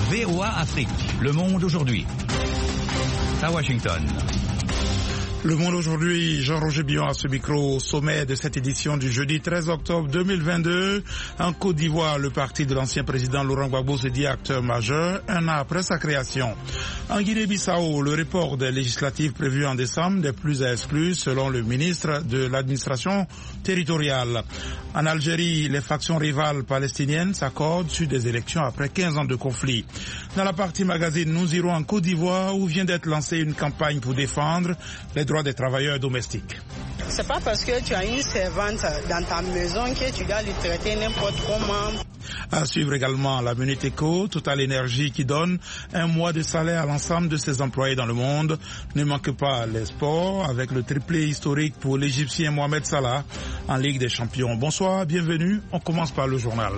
VOA Afrique, Le Monde aujourd'hui. À Washington. Le Monde aujourd'hui, Jean-Roger Billon à ce micro, au sommet de cette édition du jeudi 13 octobre 2022. En Côte d'Ivoire, le parti de l'ancien président Laurent Gbagbo se dit acteur majeur un an après sa création. En Guinée-Bissau, le report des législatives prévues en décembre n'est plus à exclure selon le ministre de l'administration territoriale. En Algérie, les factions rivales palestiniennes s'accordent sur des élections après 15 ans de conflit. Dans la partie magazine, nous irons en Côte d'Ivoire où vient d'être lancée une campagne pour défendre les droits des travailleurs domestiques. C'est pas parce que tu as une servante dans ta maison que tu dois lui traiter n'importe comment. À suivre également la Minute Éco, Total Énergie qui donne un mois de salaire à l'ensemble de ses employés dans le monde. Ne manque pas les sports avec le triplé historique pour l'Égyptien Mohamed Salah en Ligue des Champions. Bonsoir, bienvenue. On commence par le journal.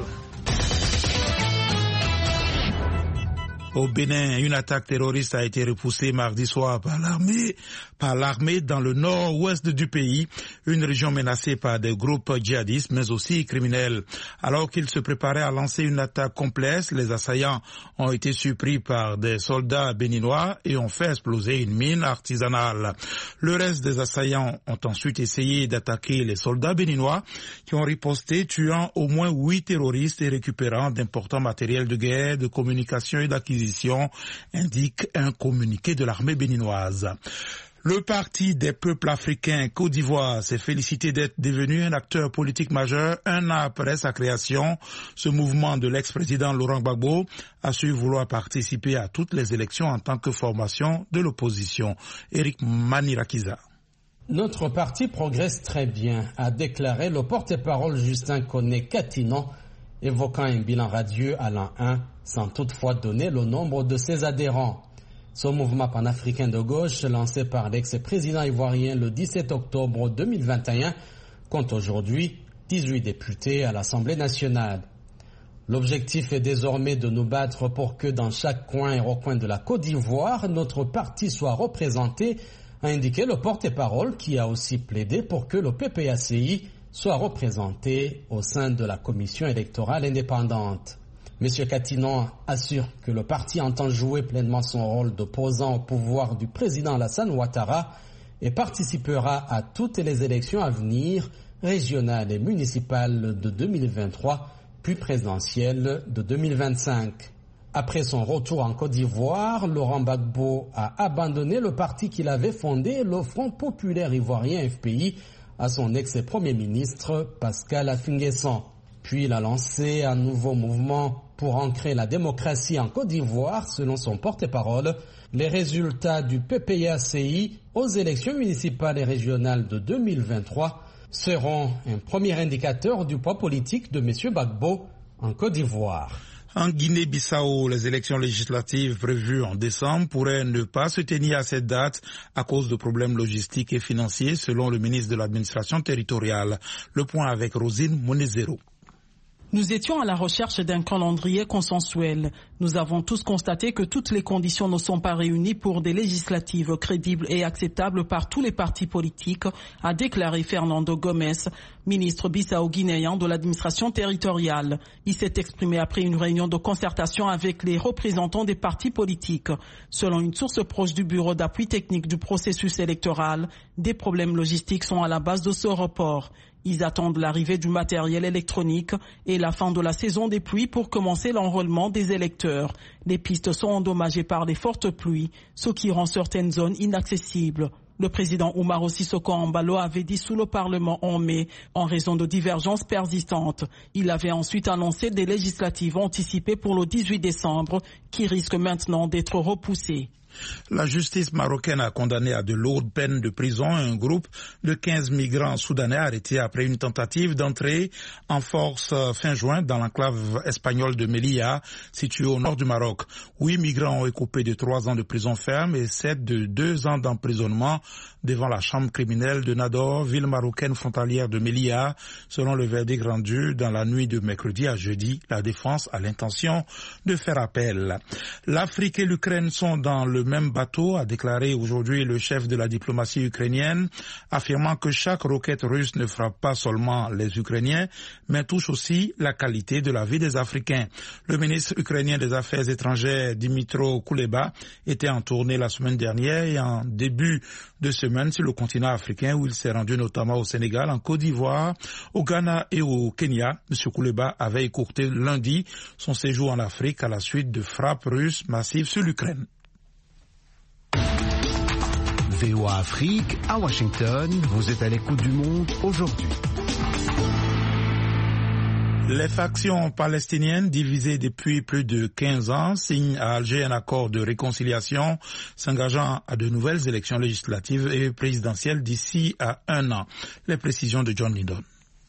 Au Bénin, une attaque terroriste a été repoussée mardi soir par l'armée dans le nord-ouest du pays, une région menacée par des groupes djihadistes mais aussi criminels. Alors qu'ils se préparaient à lancer une attaque complexe, les assaillants ont été surpris par des soldats béninois et ont fait exploser une mine artisanale. Le reste des assaillants ont ensuite essayé d'attaquer les soldats béninois qui ont riposté, tuant au moins 8 terroristes et récupérant d'importants matériels de guerre, de communication et d'acquisition, indique un communiqué de l'armée béninoise. Le Parti des peuples africains Côte d'Ivoire s'est félicité d'être devenu un acteur politique majeur un an après sa création. Ce mouvement de l'ex-président Laurent Gbagbo a su vouloir participer à toutes les élections en tant que formation de l'opposition. Eric Manirakiza. Notre parti progresse très bien, a déclaré le porte-parole Justin Koné-Katinon, évoquant un bilan radieux à l'an 1, sans toutefois donner le nombre de ses adhérents. Ce mouvement panafricain de gauche, lancé par l'ex-président ivoirien le 17 octobre 2021, compte aujourd'hui 18 députés à l'Assemblée nationale. L'objectif est désormais de nous battre pour que dans chaque coin et recoin de la Côte d'Ivoire, notre parti soit représenté, a indiqué le porte-parole qui a aussi plaidé pour que le PPACI soit représenté au sein de la commission électorale indépendante. M. Katinon assure que le parti entend jouer pleinement son rôle d'opposant au pouvoir du président Alassane Ouattara et participera à toutes les élections à venir, régionales et municipales de 2023, puis présidentielles de 2025. Après son retour en Côte d'Ivoire, Laurent Gbagbo a abandonné le parti qu'il avait fondé, le Front populaire ivoirien FPI, à son ex-premier ministre Pascal Affi-N'Guessan. Puis il a lancé un nouveau mouvement pour ancrer la démocratie en Côte d'Ivoire, selon son porte-parole. Les résultats du PPACI aux élections municipales et régionales de 2023 seront un premier indicateur du poids politique de M. Gbagbo en Côte d'Ivoire. En Guinée-Bissau, les élections législatives prévues en décembre pourraient ne pas se tenir à cette date à cause de problèmes logistiques et financiers, selon le ministre de l'administration territoriale. Le point avec Rosine Monezero. Nous étions à la recherche d'un calendrier consensuel. Nous avons tous constaté que toutes les conditions ne sont pas réunies pour des législatives crédibles et acceptables par tous les partis politiques, a déclaré Fernando Gomes, ministre bissau-guinéen de l'administration territoriale. Il s'est exprimé après une réunion de concertation avec les représentants des partis politiques. Selon une source proche du bureau d'appui technique du processus électoral, des problèmes logistiques sont à la base de ce report. Ils attendent l'arrivée du matériel électronique et la fin de la saison des pluies pour commencer l'enrôlement des électeurs. Les pistes sont endommagées par les fortes pluies, ce qui rend certaines zones inaccessibles. Le président Umaro Sissoko Embalo avait dit sous le Parlement en mai, en raison de divergences persistantes. Il avait ensuite annoncé des législatives anticipées pour le 18 décembre, qui risquent maintenant d'être repoussées. La justice marocaine a condamné à de lourdes peines de prison un groupe de 15 migrants soudanais arrêtés après une tentative d'entrée en force fin juin dans l'enclave espagnole de Melilla, située au nord du Maroc. 8 migrants ont écopé de 3 ans de prison ferme et 7 de 2 ans d'emprisonnement devant la chambre criminelle de Nador, ville marocaine frontalière de Melilla. Selon le verdict rendu dans la nuit de mercredi à jeudi, la défense a l'intention de faire appel. L'Afrique et l'Ukraine sont dans le le même bateau, a déclaré aujourd'hui le chef de la diplomatie ukrainienne, affirmant que chaque roquette russe ne frappe pas seulement les Ukrainiens, mais touche aussi la qualité de la vie des Africains. Le ministre ukrainien des Affaires étrangères, Dmytro Kuleba, était en tournée la semaine dernière et en début de semaine sur le continent africain où il s'est rendu notamment au Sénégal, en Côte d'Ivoire, au Ghana et au Kenya. M. Kuleba avait écourté lundi son séjour en Afrique à la suite de frappes russes massives sur l'Ukraine. VOA Afrique, à Washington, vous êtes à l'écoute du monde aujourd'hui. Les factions palestiniennes divisées depuis plus de 15 ans signent à Alger un accord de réconciliation s'engageant à de nouvelles élections législatives et présidentielles d'ici à 1 an. Les précisions de John Lydon.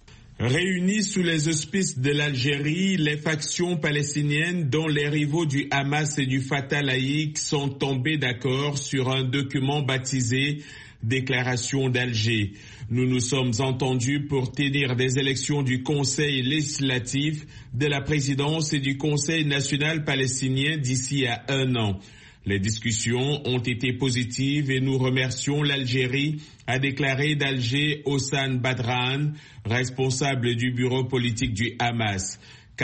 Réunies sous les auspices de l'Algérie, les factions palestiniennes, dont les rivaux du Hamas et du Fatah laïque, sont tombées d'accord sur un document baptisé Déclaration d'Alger. Nous nous sommes entendus pour tenir des élections du Conseil législatif, de la présidence et du Conseil national palestinien d'ici à 1 an. Les discussions ont été positives et nous remercions l'Algérie, a déclaré d'Alger Hossan Badran, responsable du bureau politique du Hamas.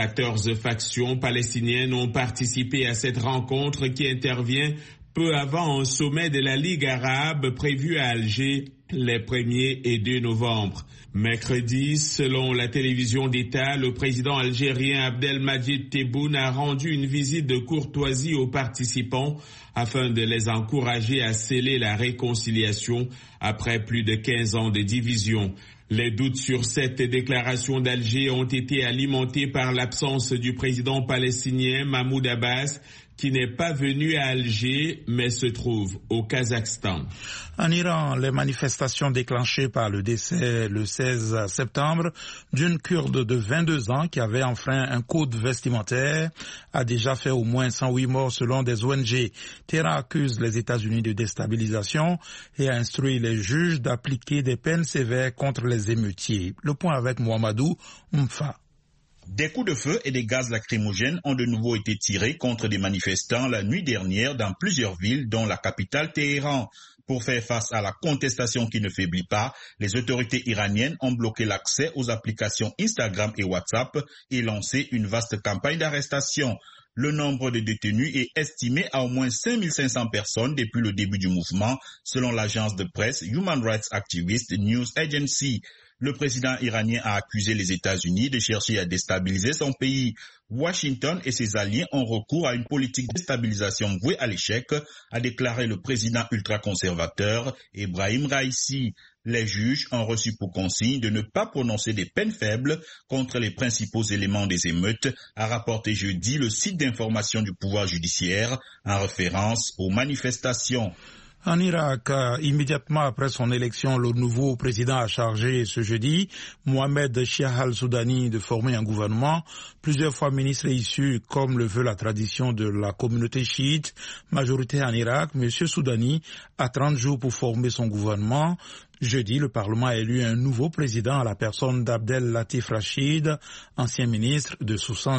14 factions palestiniennes ont participé à cette rencontre qui intervient peu avant un sommet de la Ligue arabe prévu à Alger les 1er et 2 novembre. Mercredi, selon la télévision d'État, le président algérien Abdelmadjid Tebboune a rendu une visite de courtoisie aux participants afin de les encourager à sceller la réconciliation après plus de 15 ans de division. Les doutes sur cette déclaration d'Alger ont été alimentés par l'absence du président palestinien Mahmoud Abbas, qui n'est pas venu à Alger, mais se trouve au Kazakhstan. En Iran, les manifestations déclenchées par le décès le 16 septembre d'une Kurde de 22 ans qui avait enfreint un code vestimentaire a déjà fait au moins 108 morts selon des ONG. Téhéran accuse les États-Unis de déstabilisation et a instruit les juges d'appliquer des peines sévères contre les émeutiers. Le point avec Mohamedou Mfa. Des coups de feu et des gaz lacrymogènes ont de nouveau été tirés contre des manifestants la nuit dernière dans plusieurs villes, dont la capitale Téhéran. Pour faire face à la contestation qui ne faiblit pas, les autorités iraniennes ont bloqué l'accès aux applications Instagram et WhatsApp et lancé une vaste campagne d'arrestation. Le nombre de détenus est estimé à au moins 5500 personnes depuis le début du mouvement, selon l'agence de presse Human Rights Activist News Agency. Le président iranien a accusé les États-Unis de chercher à déstabiliser son pays. Washington et ses alliés ont recours à une politique de déstabilisation vouée à l'échec, a déclaré le président ultra-conservateur Ebrahim Raïssi. Les juges ont reçu pour consigne de ne pas prononcer des peines faibles contre les principaux éléments des émeutes, a rapporté jeudi le site d'information du pouvoir judiciaire en référence aux manifestations. En Irak, immédiatement après son élection, le nouveau président a chargé ce jeudi Mohamed Shia al-Soudani de former un gouvernement. Plusieurs fois ministre issu, comme le veut la tradition de la communauté chiite, majoritaire en Irak, M. Soudani a 30 jours pour former son gouvernement. Jeudi, le Parlement a élu un nouveau président à la personne d'Abdel Latif Rachid, ancien ministre de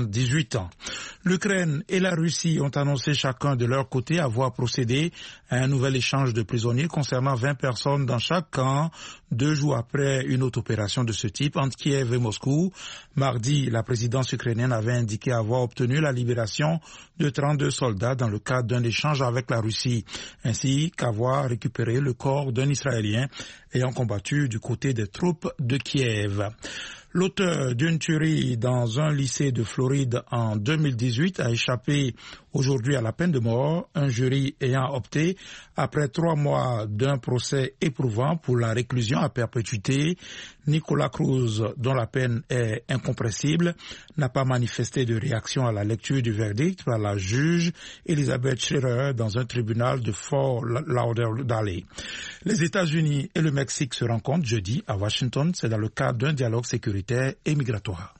78 ans. L'Ukraine et la Russie ont annoncé chacun de leur côté avoir procédé à un nouvel échange de prisonniers concernant 20 personnes dans chaque camp, 2 jours après une autre opération de ce type entre Kiev et Moscou. Mardi, la présidence ukrainienne avait indiqué avoir obtenu la libération de 32 soldats dans le cadre d'un échange avec la Russie, ainsi qu'avoir récupéré le corps d'un Israélien ayant combattu du côté des troupes de Kiev. L'auteur d'une tuerie dans un lycée de Floride en 2018 a échappé aujourd'hui à la peine de mort, un jury ayant opté, après 3 mois d'un procès éprouvant, pour la réclusion à perpétuité. Nicolas Cruz, dont la peine est incompressible, n'a pas manifesté de réaction à la lecture du verdict par la juge Elizabeth Schreier dans un tribunal de Fort Lauderdale. Les États-Unis et le Mexique se rencontrent jeudi à Washington. C'est dans le cadre d'un dialogue sécuritaire et migratoire.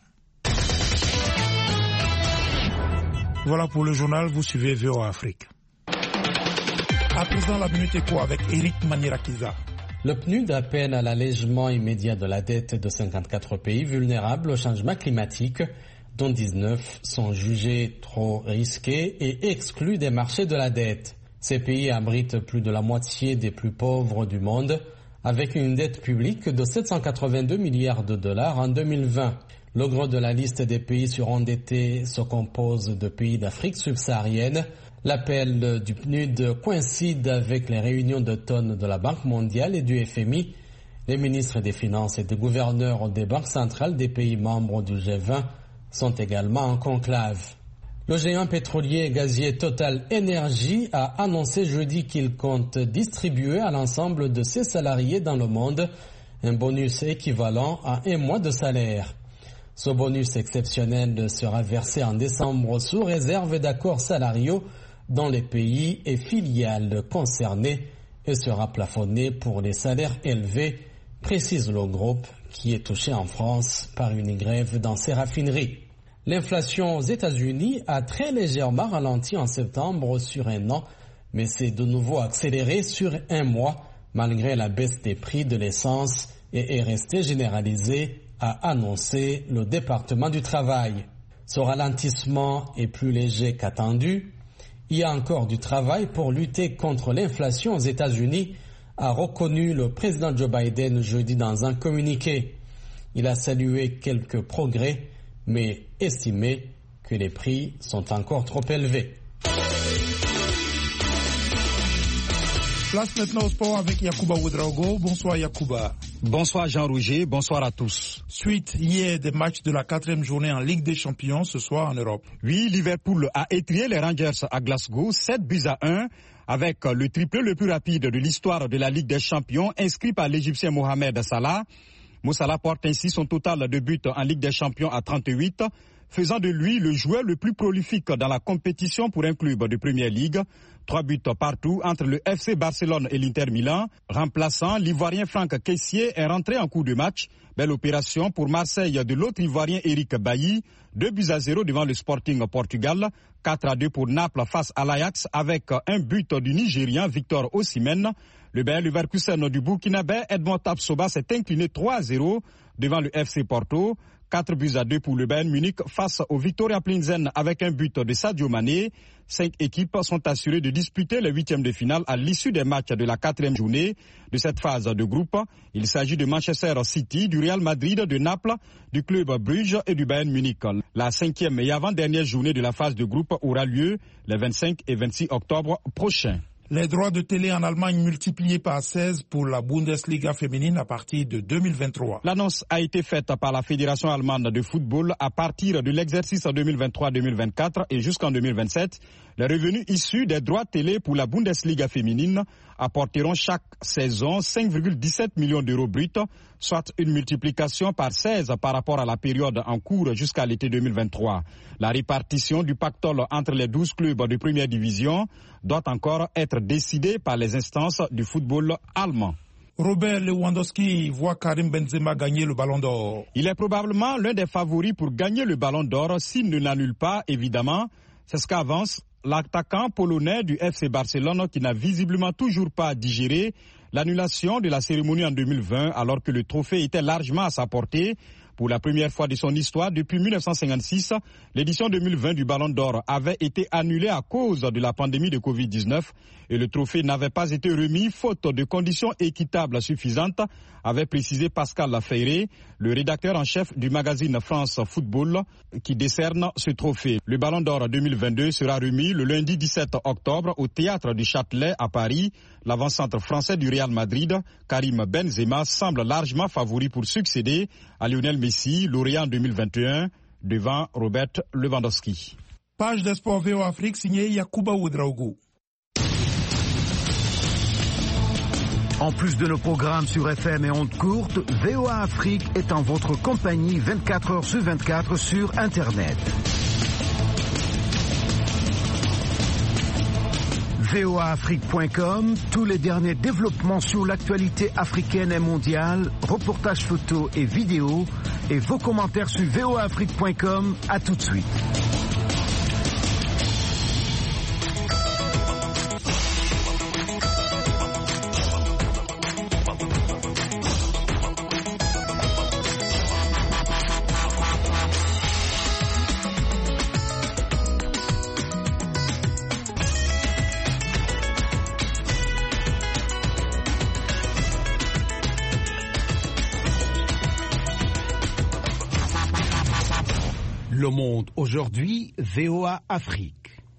Voilà pour le journal, vous suivez VOA Afrique. À présent, la Minute Éco avec Eric Manirakiza. Le PNUD appelle à l'allègement immédiat de la dette de 54 pays vulnérables au changement climatique, dont 19 sont jugés trop risqués et exclus des marchés de la dette. Ces pays abritent plus de la moitié des plus pauvres du monde, avec une dette publique de 782 milliards de dollars en 2020. Le gros de la liste des pays surendettés se compose de pays d'Afrique subsaharienne. L'appel du PNUD coïncide avec les réunions d'automne de la Banque mondiale et du FMI. Les ministres des Finances et des gouverneurs des banques centrales des pays membres du G20 sont également en conclave. Le géant pétrolier et gazier Total Energy a annoncé jeudi qu'il compte distribuer à l'ensemble de ses salariés dans le monde un bonus équivalent à 1 mois de salaire. Ce bonus exceptionnel sera versé en décembre sous réserve d'accords salariaux dans les pays et filiales concernés et sera plafonné pour les salaires élevés, précise le groupe qui est touché en France par une grève dans ses raffineries. L'inflation aux États-Unis a très légèrement ralenti en septembre sur 1 an, mais s'est de nouveau accéléré sur 1 mois malgré la baisse des prix de l'essence et est restée généralisée, a annoncé le département du travail. Ce ralentissement est plus léger qu'attendu. Il y a encore du travail pour lutter contre l'inflation aux États-Unis, a reconnu le président Joe Biden jeudi dans un communiqué. Il a salué quelques progrès, mais estimé que les prix sont encore trop élevés. Place maintenant au sport avec Yacouba Ouedraogo. Bonsoir Yacouba. Bonsoir Jean-Roger, bonsoir à tous. Suite hier des matchs de la 4e journée en Ligue des Champions ce soir en Europe. Oui, Liverpool a étrié les Rangers à Glasgow, 7-1, avec le triplé le plus rapide de l'histoire de la Ligue des Champions inscrit par l'Égyptien Mohamed Salah. Mo Salah porte ainsi son total de buts en Ligue des Champions à 38, faisant de lui le joueur le plus prolifique dans la compétition pour un club de Première Ligue. 3 buts partout entre le FC Barcelone et l'Inter Milan. Remplaçant, l'Ivoirien Franck Kessié est rentré en cours de match. Belle opération pour Marseille de l'autre Ivoirien Eric Bailly. 2-0 devant le Sporting Portugal. 4-2 pour Naples face à l'Ajax avec un but du Nigérian Victor Osimhen. Le Bayer Leverkusen du Burkinabé Edmond Tapsoba s'est incliné 3-0 devant le FC Porto. 4-2 pour le Bayern Munich face au Victoria Plzen avec un but de Sadio Mané. 5 équipes sont assurées de disputer les 8e de finale à l'issue des matchs de la 4e journée de cette phase de groupe. Il s'agit de Manchester City, du Real Madrid, de Naples, du club Bruges et du Bayern Munich. La 5e et avant-dernière journée de la phase de groupe aura lieu les 25 et 26 octobre prochains. Les droits de télé en Allemagne multipliés par 16 pour la Bundesliga féminine à partir de 2023. L'annonce a été faite par la Fédération allemande de football à partir de l'exercice 2023-2024 et jusqu'en 2027. Les revenus issus des droits télé pour la Bundesliga féminine apporteront chaque saison 5,17 millions d'euros bruts, soit une multiplication par 16 par rapport à la période en cours jusqu'à l'été 2023. La répartition du pactole entre les 12 clubs de première division doit encore être décidée par les instances du football allemand. Robert Lewandowski voit Karim Benzema gagner le Ballon d'Or. Il est probablement l'un des favoris pour gagner le Ballon d'Or s'il ne l'annule pas, évidemment. C'est ce qu'avance l'attaquant polonais du FC Barcelone qui n'a visiblement toujours pas digéré l'annulation de la cérémonie en 2020 alors que le trophée était largement à sa portée. Pour la première fois de son histoire, depuis 1956, l'édition 2020 du Ballon d'Or avait été annulée à cause de la pandémie de Covid-19 et le trophée n'avait pas été remis faute de conditions équitables suffisantes, avait précisé Pascal Lafayette, le rédacteur en chef du magazine France Football qui décerne ce trophée. Le Ballon d'Or 2022 sera remis le lundi 17 octobre au Théâtre du Châtelet à Paris. L'avant-centre français du Real Madrid, Karim Benzema, semble largement favori pour succéder à Lionel Messi, lauréat en 2021, devant Robert Lewandowski. Page des sports VO Afrique signée Yacouba Ouedraogo. En plus de nos programmes sur FM et ondes courtes, VOA Afrique est en votre compagnie 24 heures sur 24 sur Internet. voaafrique.com, tous les derniers développements sur l'actualité africaine et mondiale, reportages photos et vidéos, et vos commentaires sur voaafrique.com. À tout de suite. Le Monde aujourd'hui, VOA Afrique.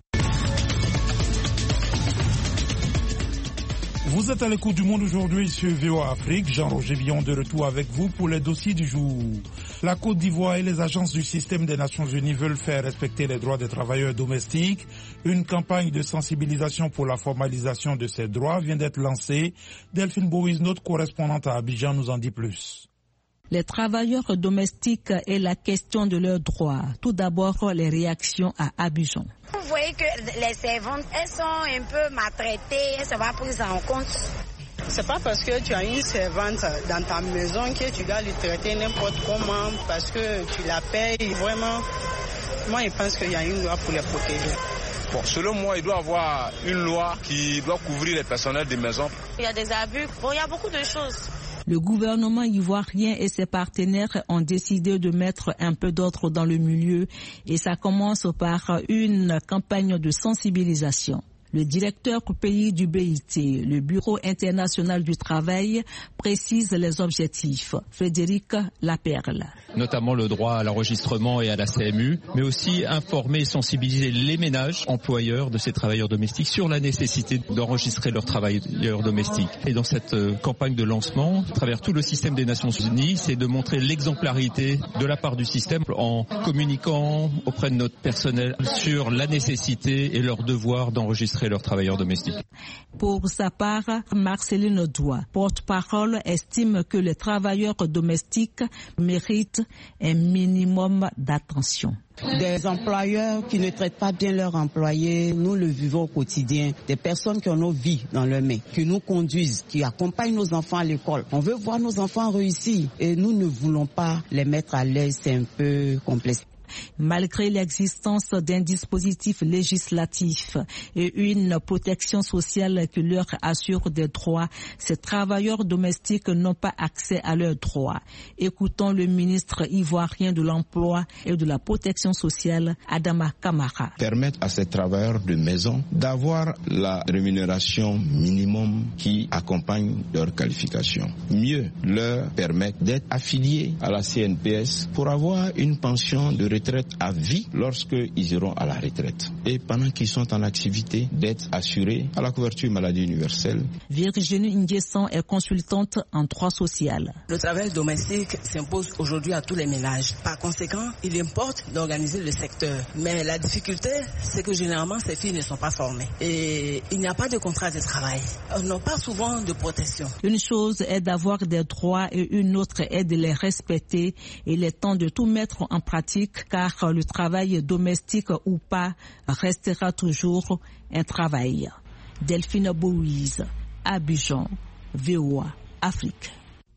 Vous êtes à l'écoute du Monde aujourd'hui sur VOA Afrique. Jean-Roger Villon de retour avec vous pour les dossiers du jour. La Côte d'Ivoire et les agences du système des Nations Unies veulent faire respecter les droits des travailleurs domestiques. Une campagne de sensibilisation pour la formalisation de ces droits vient d'être lancée. Delphine Boïs, notre correspondante à Abidjan, nous en dit plus. Les travailleurs domestiques et la question de leurs droits. Tout d'abord, les réactions à Abidjan. Vous voyez que les servantes, elles sont un peu maltraitées, elles ne sont pas prises en compte. C'est pas parce que tu as une servante dans ta maison que tu dois lui traiter n'importe comment parce que tu la payes. Vraiment, moi je pense qu'il y a une loi pour les protéger. Bon, selon moi, il doit y avoir une loi qui doit couvrir les personnels des maisons. Il y a des abus, bon, il y a beaucoup de choses. Le gouvernement ivoirien et ses partenaires ont décidé de mettre un peu d'ordre dans le milieu et ça commence par une campagne de sensibilisation. Le directeur pays du BIT, le Bureau international du travail, précise les objectifs. Frédéric Laperle. Notamment le droit à l'enregistrement et à la CMU, mais aussi informer et sensibiliser les ménages employeurs de ces travailleurs domestiques sur la nécessité d'enregistrer leurs travailleurs domestiques. Et dans cette campagne de lancement, à travers tout le système des Nations Unies, c'est de montrer l'exemplarité de la part du système en communiquant auprès de notre personnel sur la nécessité et leur devoir d'enregistrer leurs travailleurs domestiques. Pour sa part, Marceline Doua, porte-parole, estime que les travailleurs domestiques méritent un minimum d'attention. Des employeurs qui ne traitent pas bien leurs employés, nous le vivons au quotidien. Des personnes qui ont nos vies dans leurs mains, qui nous conduisent, qui accompagnent nos enfants à l'école. On veut voir nos enfants réussir et nous ne voulons pas les mettre à l'aise, c'est un peu complexe. Malgré l'existence d'un dispositif législatif et une protection sociale qui leur assure des droits, ces travailleurs domestiques n'ont pas accès à leurs droits. Écoutons le ministre ivoirien de l'Emploi et de la Protection sociale, Adama Kamara. Permettre à ces travailleurs de maison d'avoir la rémunération minimum qui accompagne leur qualification. Mieux, leur permettre d'être affiliés à la CNPS pour avoir une pension de retraite à vie lorsqu'ils iront à la retraite. Et pendant qu'ils sont en activité, d'être assurés à la couverture maladie universelle. Virginie Nguesson est consultante en droit social. Le travail domestique s'impose aujourd'hui à tous les ménages. Par conséquent, il importe d'organiser le secteur. Mais la difficulté, c'est que généralement, ces filles ne sont pas formées. Et il n'y a pas de contrat de travail. Elles n'ont pas souvent de protection. Une chose est d'avoir des droits et une autre est de les respecter. Il est temps de tout mettre en pratique car le travail domestique ou pas restera toujours un travail. Delphine Boïse, Abidjan, VOA Afrique.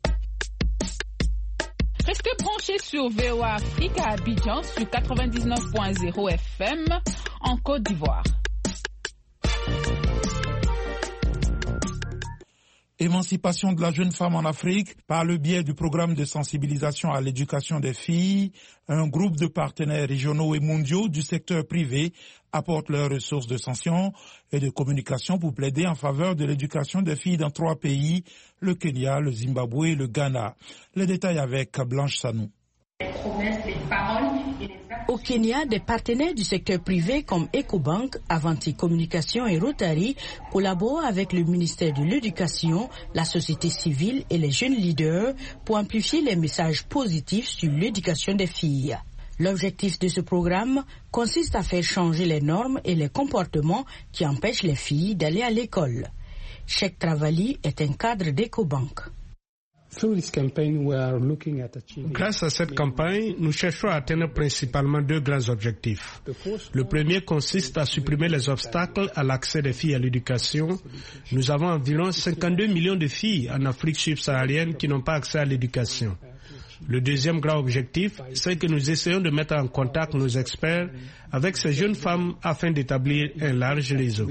Restez branchés sur VOA Afrique à Abidjan sur 99.0 FM en Côte d'Ivoire. Émancipation de la jeune femme en Afrique par le biais du programme de sensibilisation à l'éducation des filles. Un groupe de partenaires régionaux et mondiaux du secteur privé apporte leurs ressources de sanction et de communication pour plaider en faveur de l'éducation des filles dans 3 pays, le Kenya, le Zimbabwe et le Ghana. Les détails avec Blanche Sanou. Au Kenya, des partenaires du secteur privé comme Ecobank, Avanti Communication et Rotary collaborent avec le ministère de l'Éducation, la société civile et les jeunes leaders pour amplifier les messages positifs sur l'éducation des filles. L'objectif de ce programme consiste à faire changer les normes et les comportements qui empêchent les filles d'aller à l'école. Cheikh Travali est un cadre d'Ecobank. Grâce à cette campagne, nous cherchons à atteindre principalement 2 grands objectifs. Le premier consiste à supprimer les obstacles à l'accès des filles à l'éducation. Nous avons environ 52 millions de filles en Afrique subsaharienne qui n'ont pas accès à l'éducation. Le deuxième grand objectif, c'est que nous essayons de mettre en contact nos experts avec ces jeunes femmes afin d'établir un large réseau.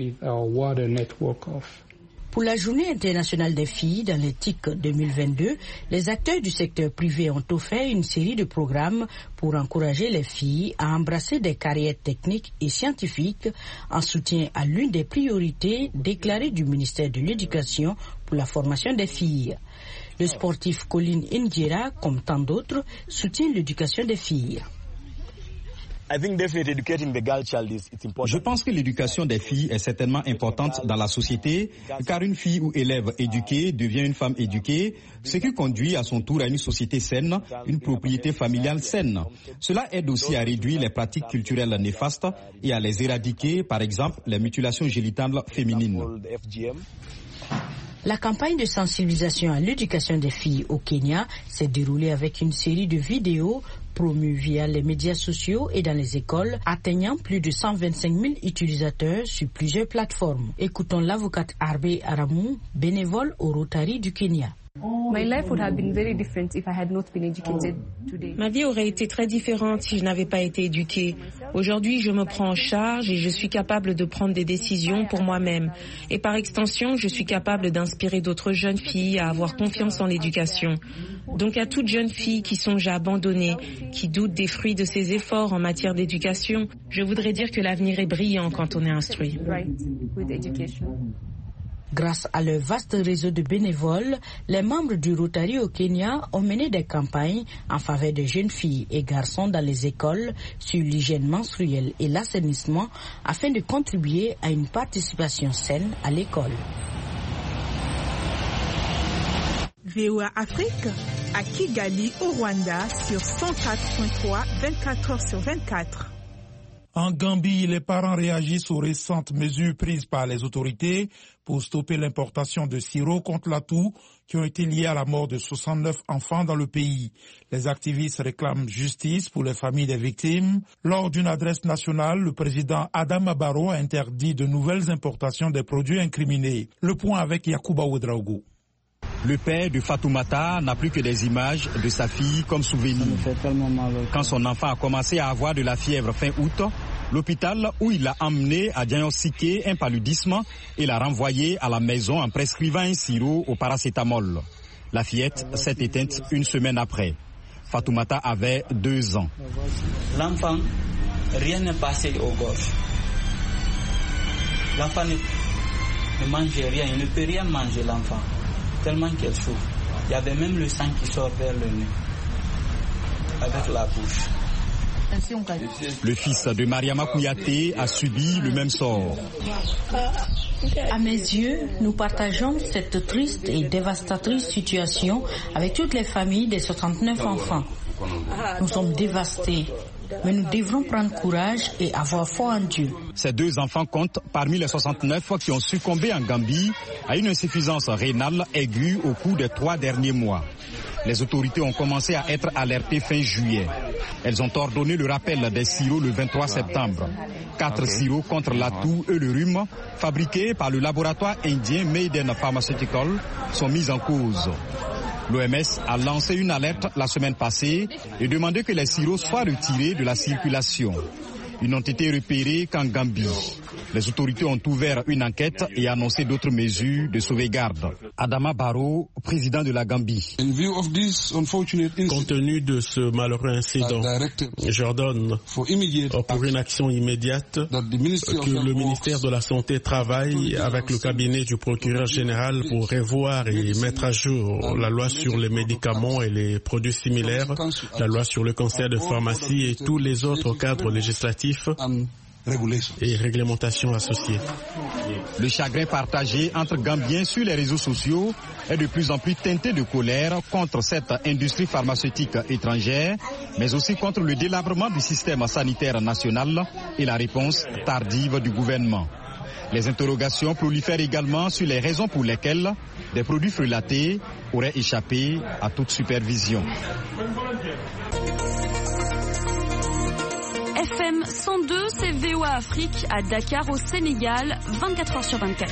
Pour la Journée internationale des filles dans l'éthique 2022, les acteurs du secteur privé ont offert une série de programmes pour encourager les filles à embrasser des carrières techniques et scientifiques en soutien à l'une des priorités déclarées du ministère de l'Éducation pour la formation des filles. Le sportif Colin Injera, comme tant d'autres, soutient l'éducation des filles. Je pense que l'éducation des filles est certainement importante dans la société, car une fille ou élève éduquée devient une femme éduquée, ce qui conduit à son tour à une société saine, une propriété familiale saine. Cela aide aussi à réduire les pratiques culturelles néfastes et à les éradiquer, par exemple les mutilations génitales féminines. La campagne de sensibilisation à l'éducation des filles au Kenya s'est déroulée avec une série de vidéos promues via les médias sociaux et dans les écoles, atteignant plus de 125 000 utilisateurs sur plusieurs plateformes. Écoutons l'avocate Arbe Aramou, bénévole au Rotary du Kenya. Ma vie aurait été très différente si je n'avais pas été éduquée. Aujourd'hui, je me prends en charge et je suis capable de prendre des décisions pour moi-même. Et par extension, je suis capable d'inspirer d'autres jeunes filles à avoir confiance en l'éducation. Donc à toute jeune fille qui songe à abandonner, qui doute des fruits de ses efforts en matière d'éducation, je voudrais dire que l'avenir est brillant quand on est instruit. Grâce à leur vaste réseau de bénévoles, les membres du Rotary au Kenya ont mené des campagnes en faveur des jeunes filles et garçons dans les écoles sur l'hygiène menstruelle et l'assainissement afin de contribuer à une participation saine à l'école. VOA Afrique à Kigali au Rwanda sur 104.3 24h/24. En Gambie, les parents réagissent aux récentes mesures prises par les autorités pour stopper l'importation de sirop contre la toux qui ont été liés à la mort de 69 enfants dans le pays. Les activistes réclament justice pour les familles des victimes. Lors d'une adresse nationale, le président Adama Barrow a interdit de nouvelles importations des produits incriminés. Le point avec Yacouba Ouedraogo. Le père de Fatoumata n'a plus que des images de sa fille comme souvenir. Quand son enfant a commencé à avoir de la fièvre fin août, l'hôpital où il l'a emmené a diagnostiqué un paludisme et l'a renvoyé à la maison en prescrivant un sirop au paracétamol. La fillette s'est éteinte une semaine après. Fatoumata avait 2 ans. L'enfant, rien n'est passé aux gorges. L'enfant ne mangeait rien, il ne peut rien manger l'enfant. Tellement qu'elle souffre. Il y avait même le sang qui sort vers le nez, avec la bouche. Le fils de Mariama Kouyaté a subi le même sort. À mes yeux, nous partageons cette triste et dévastatrice situation avec toutes les familles des 69 enfants. Nous sommes dévastés. Mais nous devrons prendre courage et avoir foi en Dieu. Ces 2 enfants comptent parmi les 69 qui ont succombé en Gambie à une insuffisance rénale aiguë au cours des 3 derniers mois. Les autorités ont commencé à être alertées fin juillet. Elles ont ordonné le rappel des sirops le 23 septembre. 4 sirops contre la toux et le rhume, fabriqués par le laboratoire indien Maiden Pharmaceutical, sont mis en cause. L'OMS a lancé une alerte la semaine passée et demandé que les sirops soient retirés de la circulation. Ils n'ont été repérés qu'en Gambie. Les autorités ont ouvert une enquête et annoncé d'autres mesures de sauvegarde. Adama Barrow, président de la Gambie. Compte tenu de ce malheureux incident, j'ordonne pour une action immédiate que le ministère de la Santé travaille avec le cabinet du procureur général pour revoir et mettre à jour la loi sur les médicaments et les produits similaires, la loi sur le cancer de pharmacie et tous les autres cadres législatifs et réglementations associées. Le chagrin partagé entre Gambiens sur les réseaux sociaux est de plus en plus teinté de colère contre cette industrie pharmaceutique étrangère, mais aussi contre le délabrement du système sanitaire national et la réponse tardive du gouvernement. Les interrogations prolifèrent également sur les raisons pour lesquelles des produits frelatés auraient échappé à toute supervision. FM 102, c'est VOA Afrique à Dakar au Sénégal, 24h/24.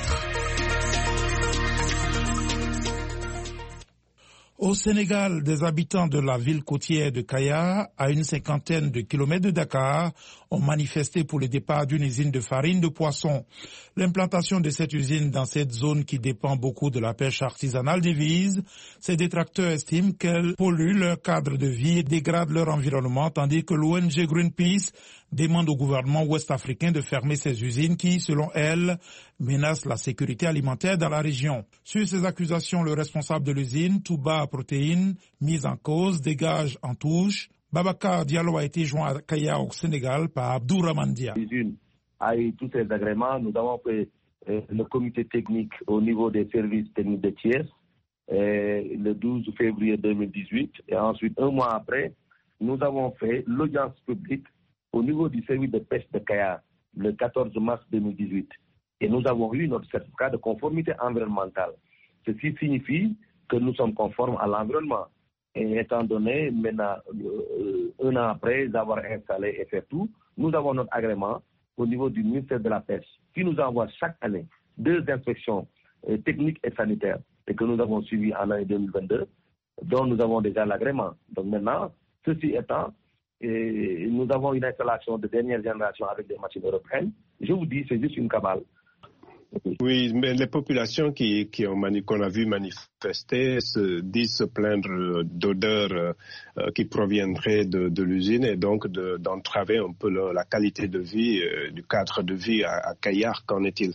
Au Sénégal, des habitants de la ville côtière de Kaya, à une 50aine de kilomètres de Dakar, ont manifesté pour le départ d'une usine de farine de poisson. L'implantation de cette usine dans cette zone qui dépend beaucoup de la pêche artisanale divise, ces détracteurs estiment qu'elle pollue leur cadre de vie et dégrade leur environnement, tandis que l'ONG Greenpeace demande au gouvernement ouest-africain de fermer ces usines qui, selon elle, menacent la sécurité alimentaire dans la région. Sur ces accusations, le responsable de l'usine, Touba Protéines, mise en cause, dégage en touche. Babacar Diallo a été joint à Kaya au Sénégal par Abdourahmane Dia. L'usine a eu tous ses agréments. Nous avons fait le comité technique au niveau des services techniques de Thiès le 12 février 2018. Et ensuite, un mois après, nous avons fait l'audience publique au niveau du service de pêche de Kaya le 14 mars 2018. Et nous avons eu notre certificat de conformité environnementale. Ceci signifie que nous sommes conformes à l'environnement. Et étant donné, maintenant, un an après avoir installé et fait tout, nous avons notre agrément au niveau du ministère de la Pêche, qui nous envoie chaque année 2 inspections techniques et sanitaires, et que nous avons suivies en année 2022, dont nous avons déjà l'agrément. Donc maintenant, ceci étant, nous avons une installation de dernière génération avec des machines européennes. Je vous dis, c'est juste une cabale. Oui, mais les populations qu'on a vu manifester disent se plaindre d'odeurs qui proviendraient de l'usine et donc d'entraver un peu la qualité de vie, du cadre de vie à Kayar. Qu'en est-il?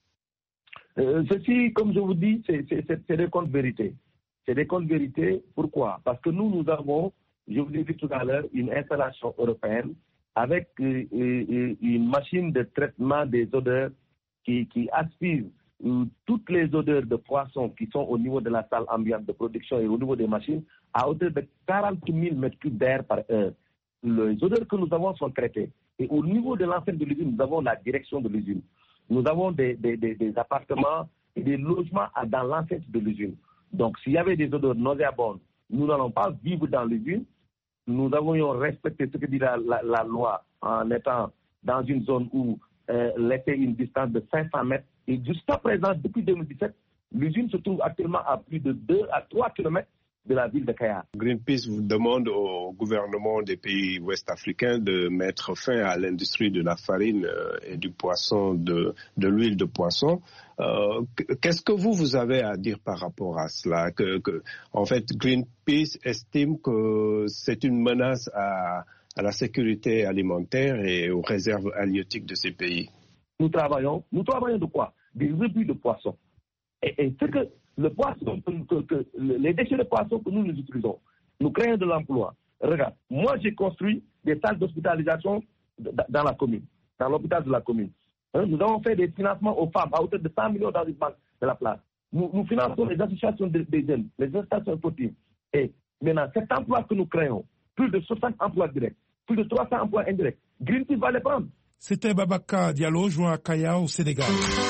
Ceci, comme je vous dis, c'est des comptes vérités. C'est des comptes vérités. Pourquoi? Parce que nous avons, je vous ai dit tout à l'heure, une installation européenne avec une machine de traitement des odeurs qui aspire toutes les odeurs de poissons qui sont au niveau de la salle ambiante de production et au niveau des machines à hauteur de 40 000 m3 d'air par heure. Les odeurs que nous avons sont traitées. Et au niveau de l'enceinte de l'usine, nous avons la direction de l'usine. Nous avons des appartements et des logements dans l'enceinte de l'usine. Donc, s'il y avait des odeurs nauséabondes, nous n'allons pas vivre dans l'usine. Nous avons respecté ce que dit la loi en étant dans une zone où laisser une distance de 500 mètres. Et jusqu'à présent, depuis 2017, l'usine se trouve actuellement à plus de 2 à 3 km de la ville de Kayar. Greenpeace vous demande au gouvernement des pays ouest-africains de mettre fin à l'industrie de la farine et du poisson, de l'huile de poisson. Qu'est-ce que vous avez à dire par rapport à cela? En fait, Greenpeace estime que c'est une menace à la sécurité alimentaire et aux réserves halieutiques de ces pays. Nous travaillons de quoi? Des rebuts de poissons. Et c'est que le poisson, les déchets de poissons que nous utilisons, nous créons de l'emploi. Regarde, moi j'ai construit des salles d'hospitalisation dans la commune, dans l'hôpital de la commune. Nous avons fait des financements aux femmes à hauteur de 100 millions dans une banque de la place. Nous finançons les associations des jeunes, les associations sportives. Et maintenant, cet emploi que nous créons, plus de 60 emplois directs, plus de 300 emplois indirects, Greenpeace va les prendre. C'était Babacar Diallo, joint à Kaya au Sénégal.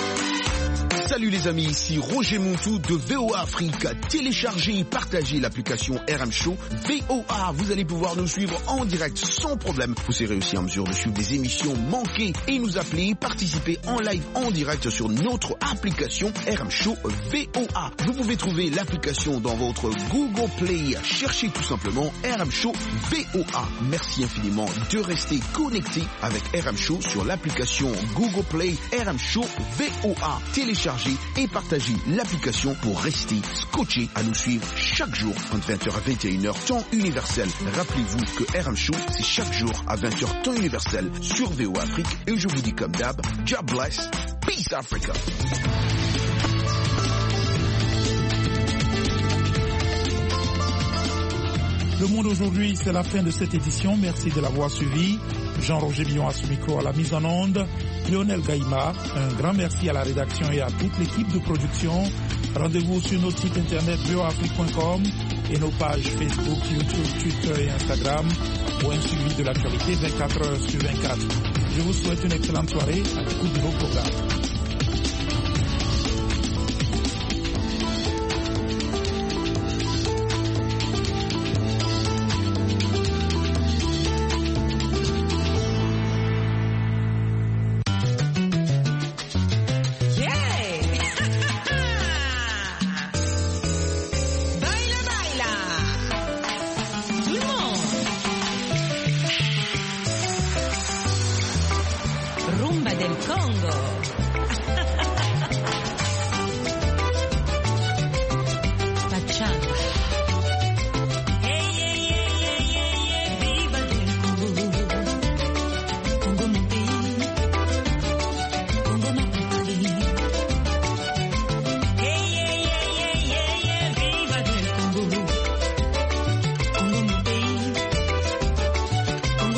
Salut les amis, ici Roger Montou de VOA Afrique. Téléchargez et partagez l'application RM Show VOA. Vous allez pouvoir nous suivre en direct sans problème. Vous serez aussi en mesure de suivre des émissions manquées et nous appeler, participer en live en direct sur notre application RM Show VOA. Vous pouvez trouver l'application dans votre Google Play. Cherchez tout simplement RM Show VOA. Merci infiniment de rester connecté avec RM Show sur l'application Google Play RM Show VOA. Téléchargez et partagez l'application pour rester scotché à nous suivre chaque jour entre 20h à 21h temps universel. Rappelez-vous que RM Show c'est chaque jour à 20h temps universel sur VOA Afrique et je vous dis comme d'hab, God bless, peace Africa. Le Monde aujourd'hui, c'est la fin de cette édition. Merci de l'avoir suivi. Jean-Roger Millon à ce micro à la mise en onde. Lionel Gaïma, un grand merci à la rédaction et à toute l'équipe de production. Rendez-vous sur notre site internet voafrique.com et nos pages Facebook, YouTube, Twitter et Instagram pour un suivi de l'actualité 24 heures sur 24. Je vous souhaite une excellente soirée à l'écoute de nos programmes. Rumba del Congo.